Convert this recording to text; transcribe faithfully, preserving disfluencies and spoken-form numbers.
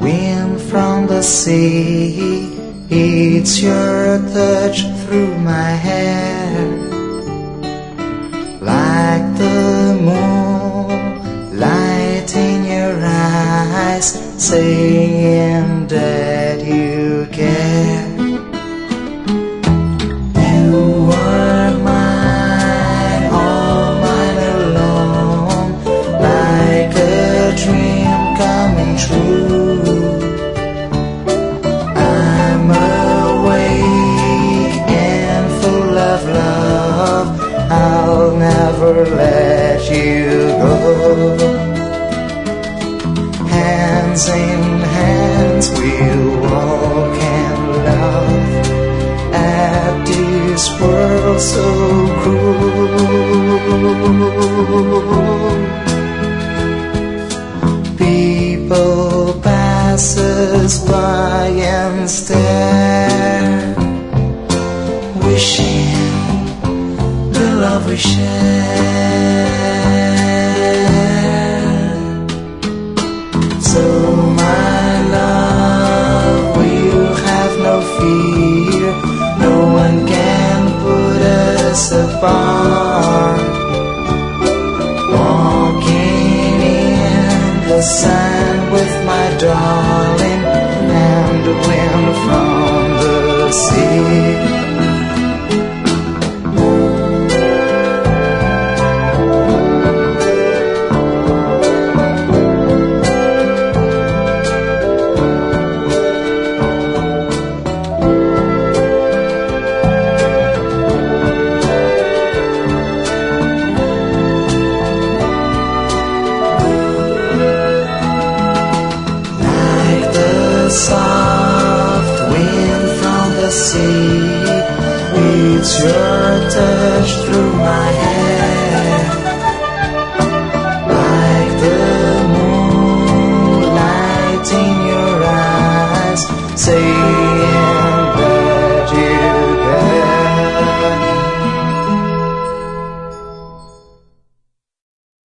wind from the sea. It's your touch through my hair, like the moon light in your eyes, saying that you care. You are mine, all mine alone, like a dream coming true. I'm awake and full of love, I'll never let you go. Hands in hands we'll walk and love at this world so cruel. People pass us by and stare, wishing the love we share. So my love, we'll have no fear, no one can put us apart. Walking in the sun with my darling, and the wind from the sea. Soft wind from the sea, it's your touch through my hair, like the moonlight in your eyes, saying